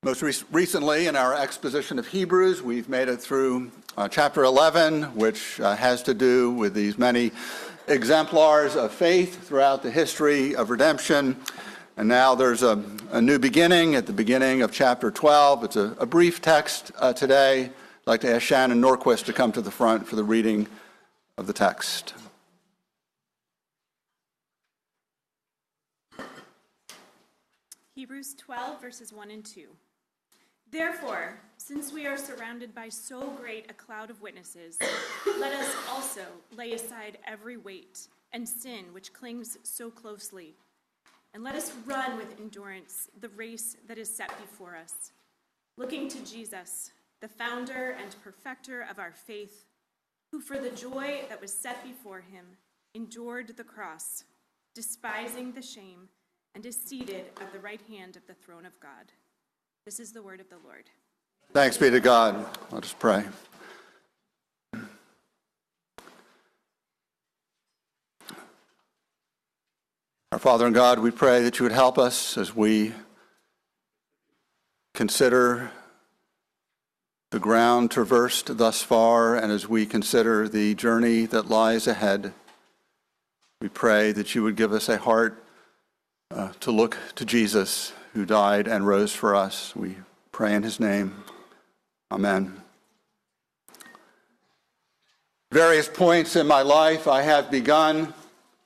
Most recently, in our exposition of Hebrews, we've made it through chapter 11, which has to do with these many exemplars of faith throughout the history of redemption. And now there's a new beginning at the beginning of chapter 12. It's a brief text today. I'd like to ask Shannon Norquist to come to the front for the reading of the text. Hebrews 12, verses 1 and 2. Therefore, since we are surrounded by so great a cloud of witnesses, let us also lay aside every weight and sin which clings so closely, and let us run with endurance the race that is set before us, looking to Jesus, the founder and perfecter of our faith, who for the joy that was set before him endured the cross, despising the shame, and is seated at the right hand of the throne of God. This is the word of the Lord. Thanks be to God. Let us pray. Our Father in God, we pray that you would help us as we consider the ground traversed thus far and as we consider the journey that lies ahead. We pray that you would give us a heart to look to Jesus, who died and rose for us. We pray in his name. Amen. Various points in my life I have begun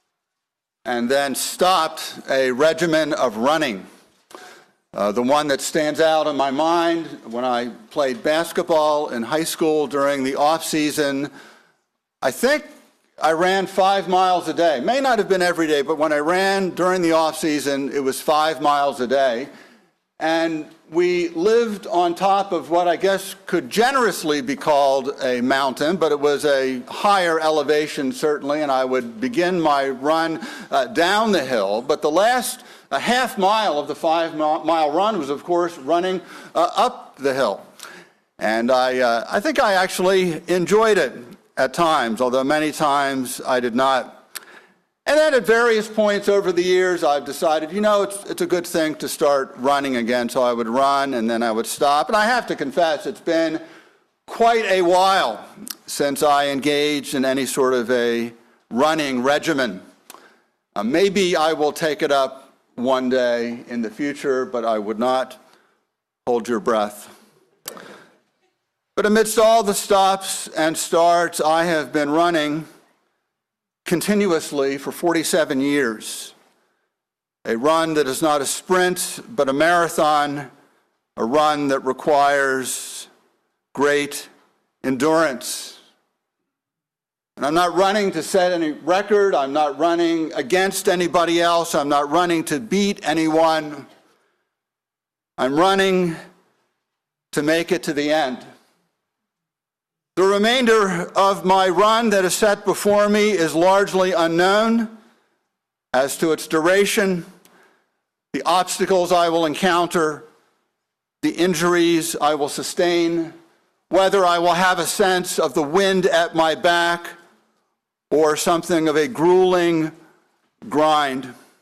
and then stopped a regimen of running. The one that stands out in my mind when I played basketball in high school during the off season, I think I ran 5 miles a day. May not have been every day, but when I ran during the off season, it was 5 miles a day. And we lived on top of what I guess could generously be called a mountain, but it was a higher elevation certainly, and I would begin my run down the hill. But the last half mile of the 5 mile run was, of course, running up the hill. And I think I actually enjoyed it at times, although many times I did not. And then at various points over the years, I've decided, it's a good thing to start running again. So I would run and then I would stop. And I have to confess, it's been quite a while since I engaged in any sort of a running regimen. Maybe I will take it up one day in the future, but I would not hold your breath. But amidst all the stops and starts, I have been running continuously for 47 years. A run that is not a sprint, but a marathon, a run that requires great endurance. And I'm not running to set any record. I'm not running against anybody else. I'm not running to beat anyone. I'm running to make it to the end. The remainder of my run that is set before me is largely unknown as to its duration, the obstacles I will encounter, the injuries I will sustain, whether I will have a sense of the wind at my back or something of a grueling grind.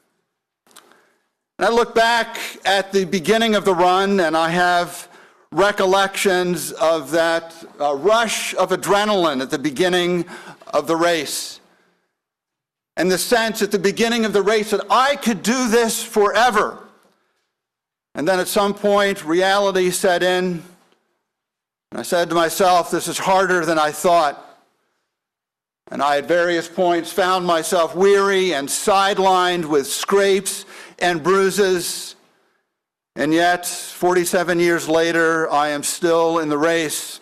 And I look back at the beginning of the run and I have recollections of that rush of adrenaline at the beginning of the race. And the sense at the beginning of the race that I could do this forever. And then at some point, reality set in. And I said to myself, this is harder than I thought. And I at various points found myself weary and sidelined with scrapes and bruises. And yet, 47 years later, I am still in the race.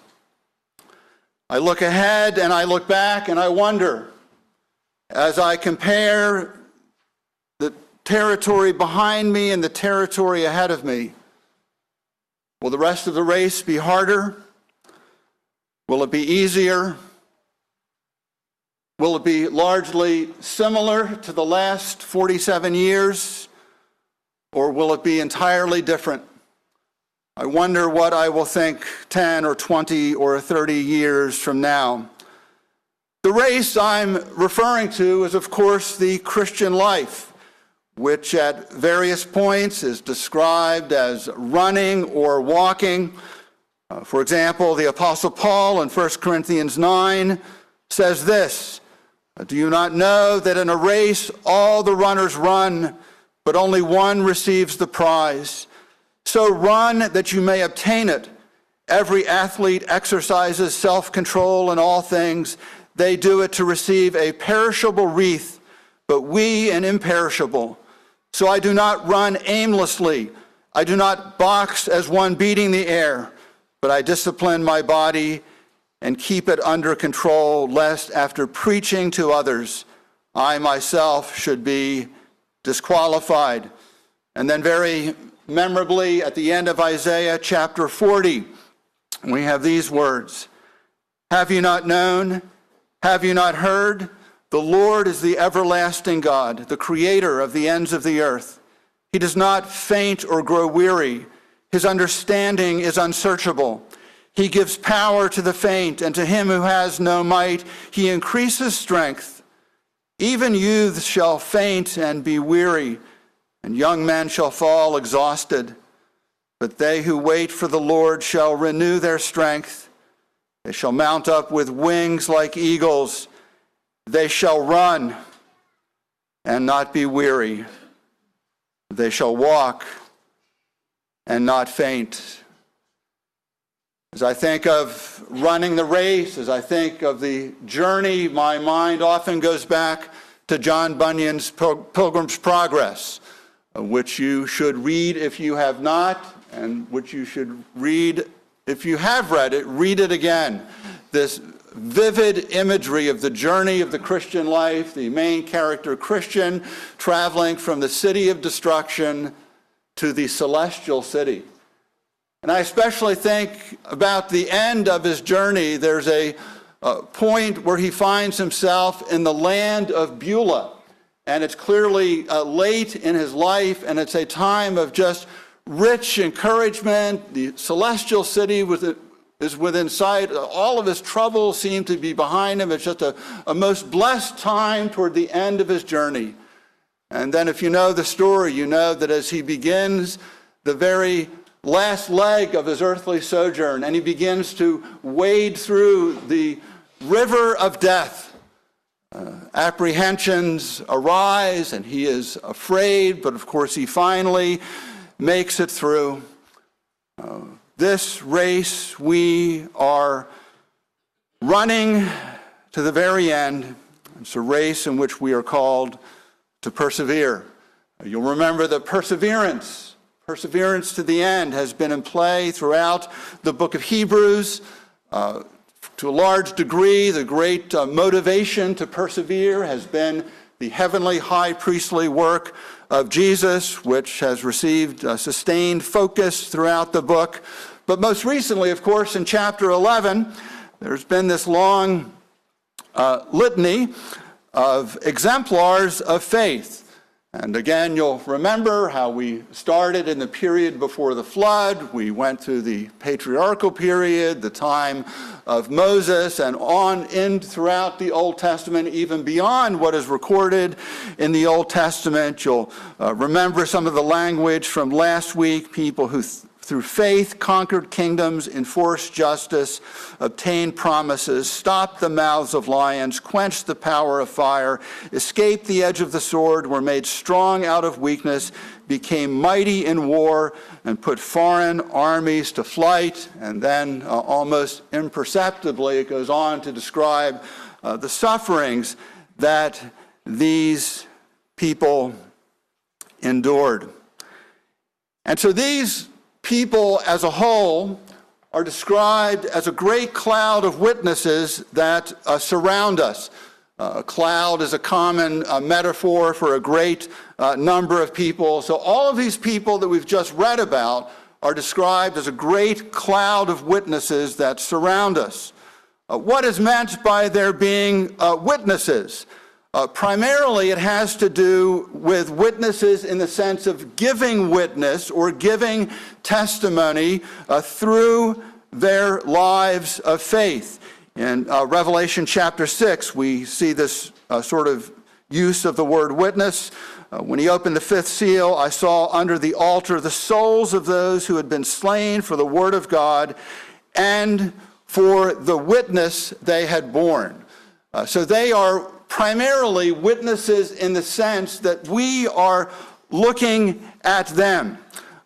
I look ahead and I look back and I wonder, as I compare the territory behind me and the territory ahead of me, will the rest of the race be harder? Will it be easier? Will it be largely similar to the last 47 years? Or will it be entirely different? I wonder what I will think 10 or 20 or 30 years from now. The race I'm referring to is, of course, the Christian life, which at various points is described as running or walking. For example, the Apostle Paul in 1 Corinthians 9 says this, "Do you not know that in a race all the runners run, but only one receives the prize? So run that you may obtain it. Every athlete exercises self-control in all things. They do it to receive a perishable wreath, but we an imperishable. So I do not run aimlessly. I do not box as one beating the air, but I discipline my body and keep it under control, lest after preaching to others, I myself should be disqualified." And then very memorably at the end of Isaiah chapter 40, we have these words, "Have you not known? Have you not heard? The Lord is the everlasting God, the creator of the ends of the earth. He does not faint or grow weary. His understanding is unsearchable. He gives power to the faint, and to him who has no might, he increases strength. Even youths shall faint and be weary, and young men shall fall exhausted. But they who wait for the Lord shall renew their strength. They shall mount up with wings like eagles. They shall run and not be weary. They shall walk and not faint." As I think of running the race, as I think of the journey, my mind often goes back to John Bunyan's Pilgrim's Progress, which you should read if you have not, and which you should read if you have read it, read it again. This vivid imagery of the journey of the Christian life, the main character Christian traveling from the city of destruction to the celestial city. And I especially think about the end of his journey. There's a point where he finds himself in the land of Beulah. And it's clearly late in his life, and it's a time of just rich encouragement. The celestial city is within sight. All of his troubles seem to be behind him. It's just a most blessed time toward the end of his journey. And then if you know the story, you know that as he begins the very last leg of his earthly sojourn, and he begins to wade through the river of death, apprehensions arise, and he is afraid, but of course he finally makes it through. This race we are running to the very end. It's a race in which we are called to persevere. You'll remember that perseverance to the end has been in play throughout the book of Hebrews. To a large degree, the great motivation to persevere has been the heavenly high priestly work of Jesus, which has received sustained focus throughout the book. But most recently, of course, in chapter 11, there's been this long litany of exemplars of faith. And again, you'll remember how we started in the period before the flood. We went through the patriarchal period, the time of Moses, and on in throughout the Old Testament, even beyond what is recorded in the Old Testament. You'll remember some of the language from last week, people who through faith conquered kingdoms, enforced justice, obtained promises, stopped the mouths of lions, quenched the power of fire, escaped the edge of the sword, were made strong out of weakness, became mighty in war, and put foreign armies to flight. And then almost imperceptibly it goes on to describe the sufferings that these people endured. And so these people as a whole are described as a great cloud of witnesses that surround us. A cloud is a common metaphor for a great number of people. So all of these people that we've just read about are described as a great cloud of witnesses that surround us. What is meant by there being witnesses? Primarily, it has to do with witnesses in the sense of giving witness or giving testimony through their lives of faith. In Revelation chapter 6, we see this sort of use of the word witness. When he opened the fifth seal, I saw under the altar the souls of those who had been slain for the word of God and for the witness they had borne. So they are primarily witnesses in the sense that we are looking at them.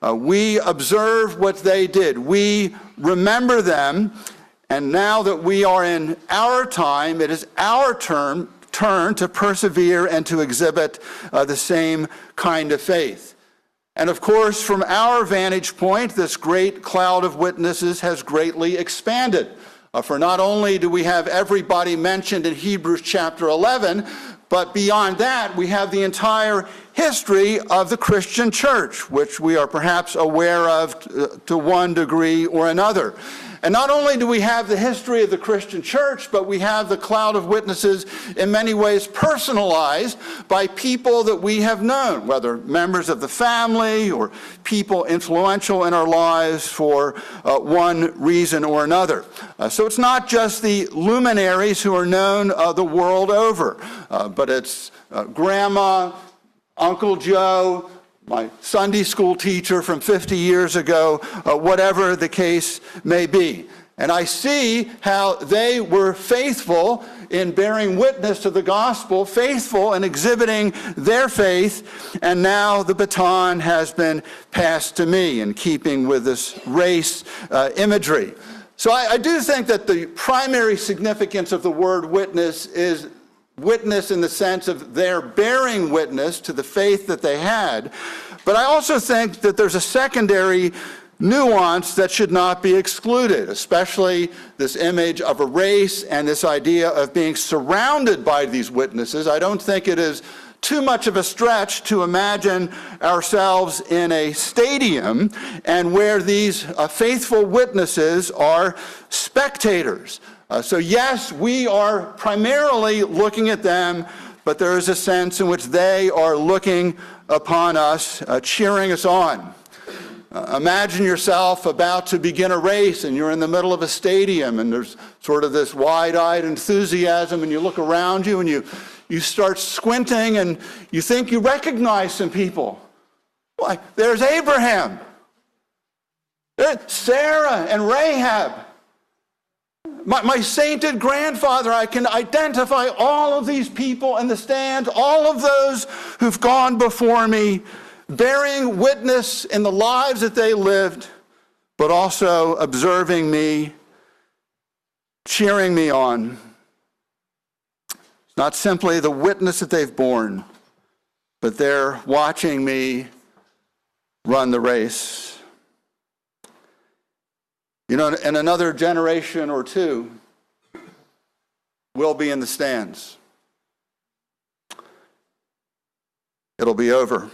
We observe what they did. We remember them. And now that we are in our time, it is our turn to persevere and to exhibit the same kind of faith. And of course, from our vantage point, this great cloud of witnesses has greatly expanded. For not only do we have everybody mentioned in Hebrews chapter 11, but beyond that, we have the entire history of the Christian church, which we are perhaps aware of to one degree or another. And not only do we have the history of the Christian church, but we have the cloud of witnesses in many ways personalized by people that we have known, whether members of the family or people influential in our lives for one reason or another. So it's not just the luminaries who are known the world over, but it's Grandma, Uncle Joe, my Sunday school teacher from 50 years ago, whatever the case may be. And I see how they were faithful in bearing witness to the gospel, faithful in exhibiting their faith, and now the baton has been passed to me in keeping with this race imagery. So I do think that the primary significance of the word witness is witness in the sense of their bearing witness to the faith that they had. But I also think that there's a secondary nuance that should not be excluded, especially this image of a race and this idea of being surrounded by these witnesses. I don't think it is too much of a stretch to imagine ourselves in a stadium and where these faithful witnesses are spectators. So yes, we are primarily looking at them, but there is a sense in which they are looking upon us, cheering us on. Imagine yourself about to begin a race and you're in the middle of a stadium and there's sort of this wide-eyed enthusiasm and you look around you and you start squinting and you think you recognize some people. Why, there's Abraham, there's Sarah and Rahab. My sainted grandfather, I can identify all of these people in the stands, all of those who've gone before me, bearing witness in the lives that they lived, but also observing me, cheering me on. It's not simply the witness that they've borne, but they're watching me run the race. You know, in another generation or two, we'll be in the stands. It'll be over.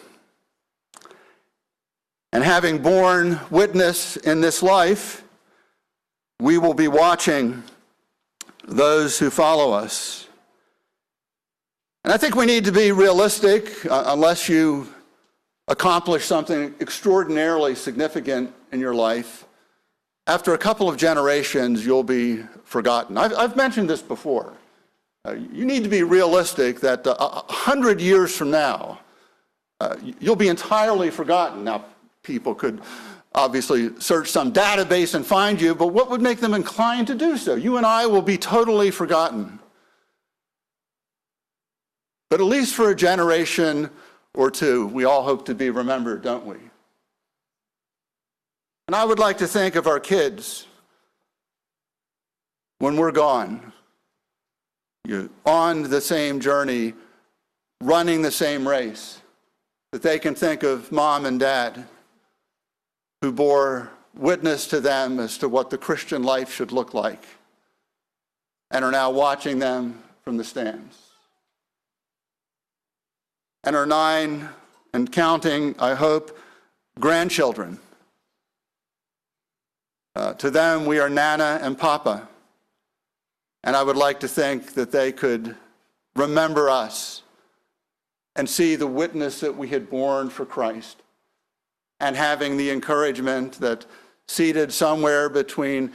And having borne witness in this life, we will be watching those who follow us. And I think we need to be realistic, unless you accomplish something extraordinarily significant in your life. After a couple of generations, you'll be forgotten. I've mentioned this before. You need to be realistic that 100 years from now, you'll be entirely forgotten. Now, people could obviously search some database and find you, but what would make them inclined to do so? You and I will be totally forgotten. But at least for a generation or two, we all hope to be remembered, don't we? And I would like to think of our kids when we're gone, on the same journey, running the same race, that they can think of mom and dad who bore witness to them as to what the Christian life should look like and are now watching them from the stands. And our 9 and counting, I hope, grandchildren. To them, we are Nana and Papa. And I would like to think that they could remember us and see the witness that we had borne for Christ, and having the encouragement that seated somewhere between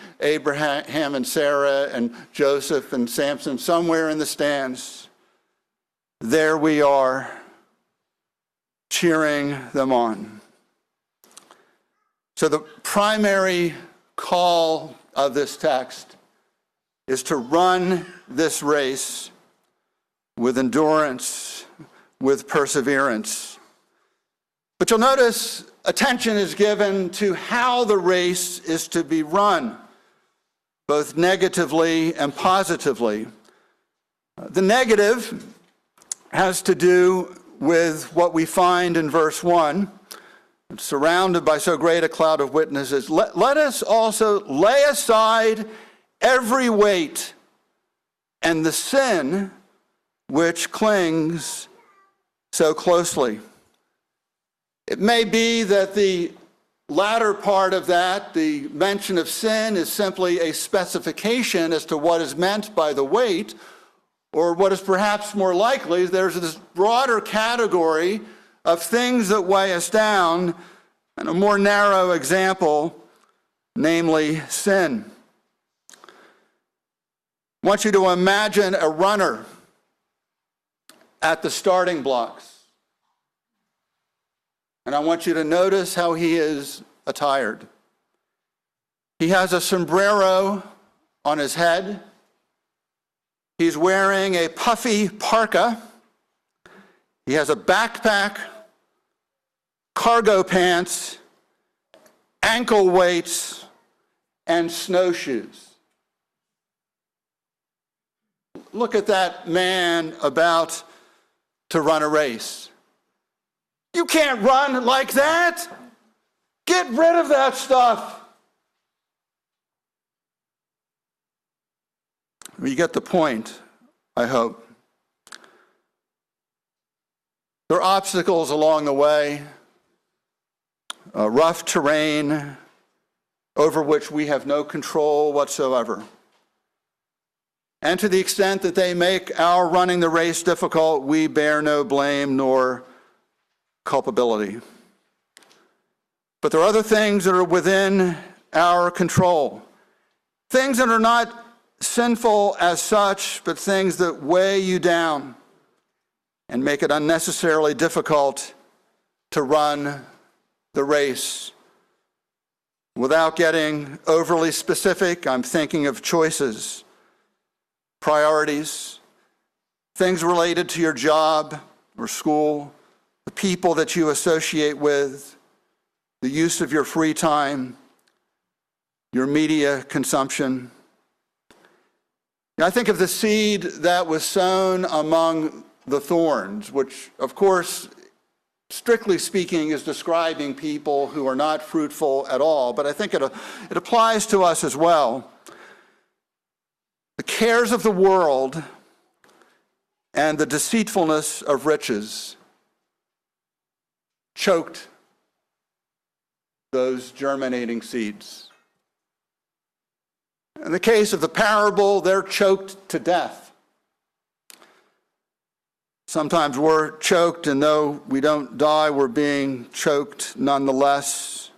Abraham and Sarah and Joseph and Samson, somewhere in the stands, there we are, cheering them on. So the primary call of this text is to run this race with endurance, with perseverance. But you'll notice attention is given to how the race is to be run, both negatively and positively. The negative has to do with what we find in verse 1. Surrounded by so great a cloud of witnesses, let us also lay aside every weight and the sin which clings so closely. It may be that the latter part of that, the mention of sin, is simply a specification as to what is meant by the weight, or what is perhaps more likely, there's this broader category of things that weigh us down, and a more narrow example, namely sin. I want you to imagine a runner at the starting blocks. And I want you to notice how he is attired. He has a sombrero on his head. He's wearing a puffy parka. He has a backpack, cargo pants, ankle weights, and snowshoes. Look at that man about to run a race. You can't run like that. Get rid of that stuff. You get the point, I hope. There are obstacles along the way, rough terrain over which we have no control whatsoever. And to the extent that they make our running the race difficult, we bear no blame nor culpability. But there are other things that are within our control. Things that are not sinful as such, but things that weigh you down and make it unnecessarily difficult to run the race. Without getting overly specific, I'm thinking of choices, priorities, things related to your job or school, the people that you associate with, the use of your free time, your media consumption. I think of the seed that was sown among the thorns, which, of course, strictly speaking, is describing people who are not fruitful at all, but I think it applies to us as well. The cares of the world and the deceitfulness of riches choked those germinating seeds. In the case of the parable, they're choked to death. Sometimes we're choked, and though we don't die, we're being choked nonetheless.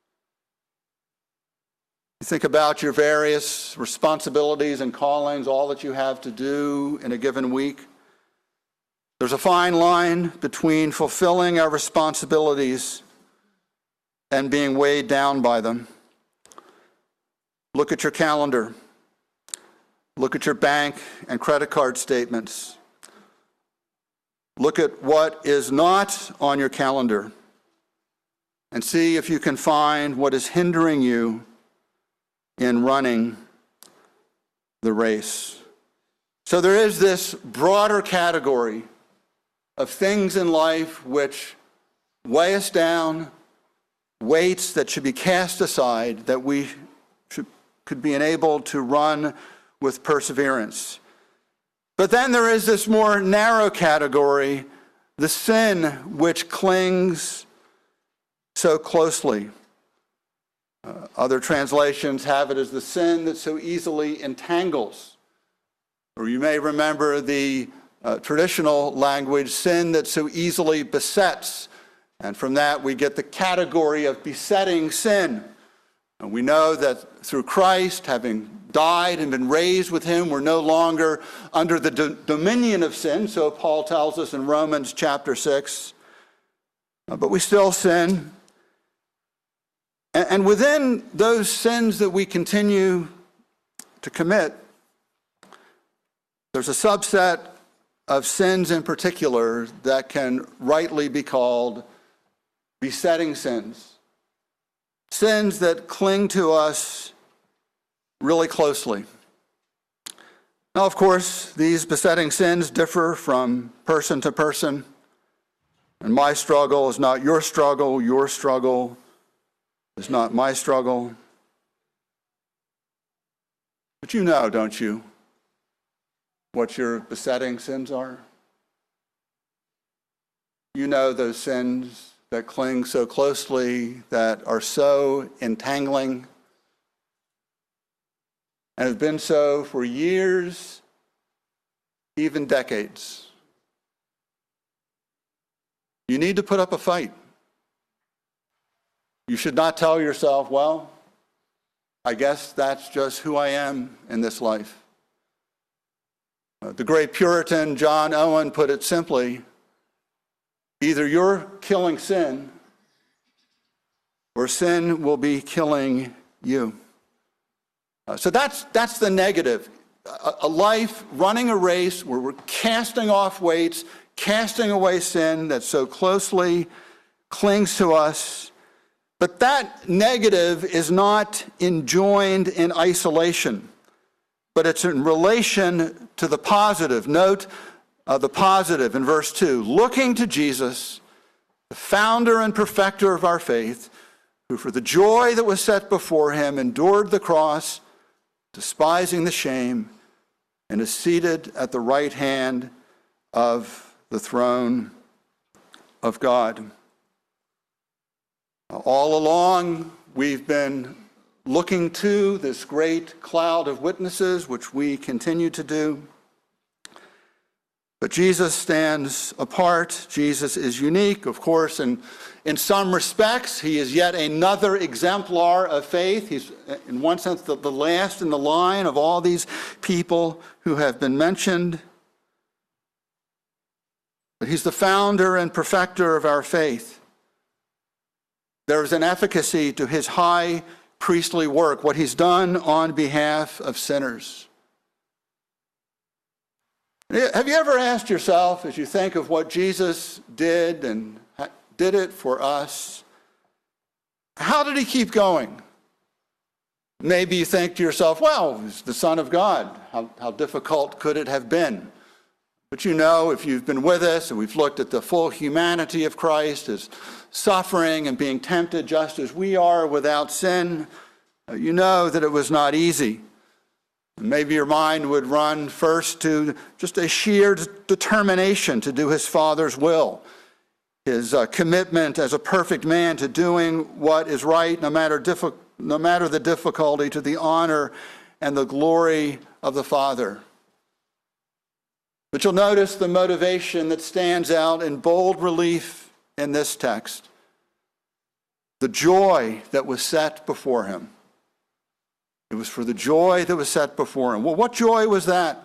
You think about your various responsibilities and callings, all that you have to do in a given week. There's a fine line between fulfilling our responsibilities and being weighed down by them. Look at your calendar. Look at your bank and credit card statements. Look at what is not on your calendar and see if you can find what is hindering you in running the race. So there is this broader category of things in life which weigh us down, weights that should be cast aside, that we could be enabled to run with perseverance. But then there is this more narrow category, the sin which clings so closely. Other translations have it as the sin that so easily entangles. Or you may remember the traditional language, sin that so easily besets. And from that we get the category of besetting sin. And we know that through Christ, having died and been raised with him. We're no longer under the dominion of sin, so Paul tells us in Romans chapter 6. But we still sin. And within those sins that we continue to commit, there's a subset of sins in particular that can rightly be called besetting sins. Sins that cling to us really closely. Now, of course, these besetting sins differ from person to person. And my struggle is not your struggle is not my struggle. But you know, don't you, what your besetting sins are? You know those sins that cling so closely, that are so entangling, and have been so for years, even decades. You need to put up a fight. You should not tell yourself, well, I guess that's just who I am in this life. The great Puritan John Owen put it simply, either you're killing sin or sin will be killing you. So that's the negative. A life running a race where we're casting off weights, casting away sin that so closely clings to us. But that negative is not enjoined in isolation, but it's in relation to the positive. Note the positive in verse 2. Looking to Jesus, the founder and perfecter of our faith, who for the joy that was set before him endured the cross, despising the shame, and is seated at the right hand of the throne of God. All along, we've been looking to this great cloud of witnesses, which we continue to do. But Jesus stands apart. Jesus is unique, of course, and in some respects, he is yet another exemplar of faith. He's, in one sense, the last in the line of all these people who have been mentioned. But he's the founder and perfecter of our faith. There is an efficacy to his high priestly work, what he's done on behalf of sinners. Have you ever asked yourself, as you think of what Jesus did and did it for us, how did he keep going? Maybe you think to yourself, well, he's the Son of God. How difficult could it have been? But you know, if you've been with us and we've looked at the full humanity of Christ, his suffering and being tempted just as we are without sin, you know that it was not easy. Maybe your mind would run first to just a sheer determination to do his Father's will, his commitment as a perfect man to doing what is right, no matter the difficulty, to the honor and the glory of the Father. But you'll notice the motivation that stands out in bold relief in this text. The joy that was set before him. It was for the joy that was set before him. Well, what joy was that?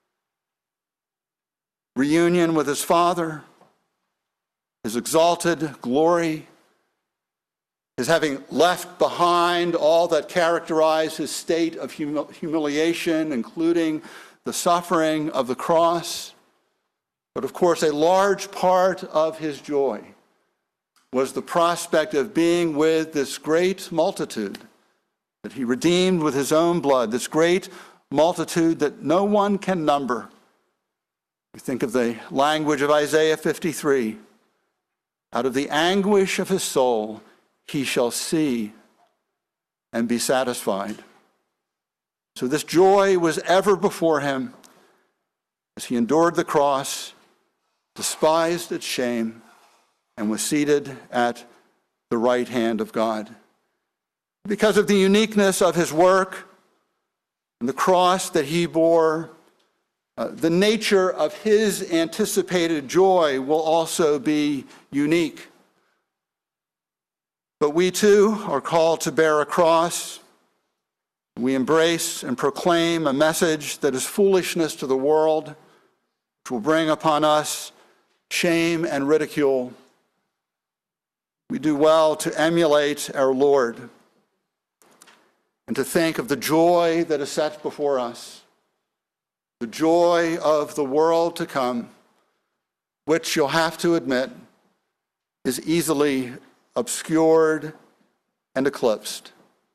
Reunion with his Father, his exalted glory, his having left behind all that characterized his state of humiliation, including the suffering of the cross. But of course, a large part of his joy was the prospect of being with this great multitude that he redeemed with his own blood, this great multitude that no one can number. We think of the language of Isaiah 53. Out of the anguish of his soul, he shall see and be satisfied. So this joy was ever before him as he endured the cross, despised its shame, and was seated at the right hand of God. Because of the uniqueness of his work and the cross that he bore, the nature of his anticipated joy will also be unique. But we too are called to bear a cross. We embrace and proclaim a message that is foolishness to the world, which will bring upon us shame and ridicule. We do well to emulate our Lord and to think of the joy that is set before us, the joy of the world to come, which you'll have to admit is easily obscured and eclipsed.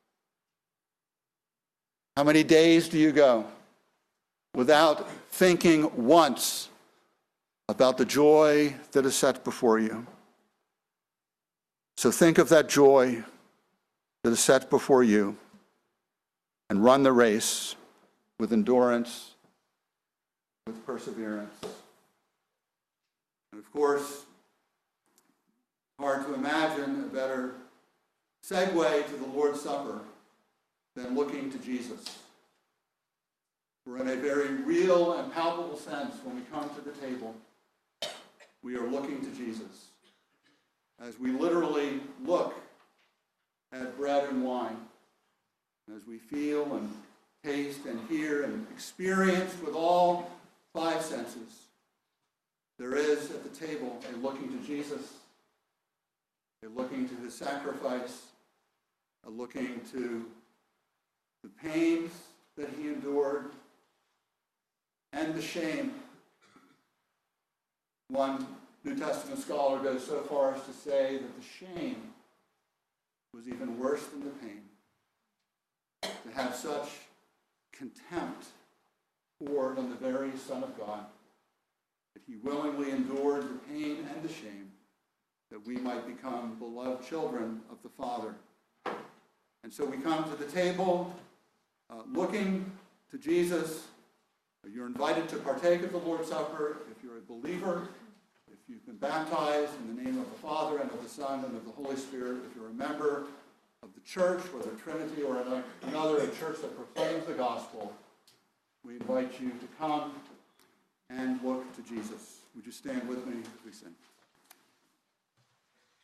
How many days do you go without thinking once about the joy that is set before you? So think of that joy that is set before you and run the race with endurance, with perseverance. And of course, hard to imagine a better segue to the Lord's Supper than looking to Jesus. For in a very real and palpable sense, when we come to the table, we are looking to Jesus. As we literally look at bread and wine, as we feel and taste and hear and experience with all five senses, there is at the table a looking to Jesus, a looking to his sacrifice, a looking to the pains that he endured, and the shame. One New Testament scholar goes so far as to say that the shame was even worse than the pain. To have such contempt poured on the very Son of God, that he willingly endured the pain and the shame, that we might become beloved children of the Father. And so we come to the table looking to Jesus. You're invited to partake of the Lord's Supper if you're a believer, if you've been baptized in the name of the Father and of the Son and of the Holy Spirit, if you're a member of the church, whether Trinity or another, a church that proclaims the gospel. We invite you to come and look to Jesus. Would you stand with me as we sing?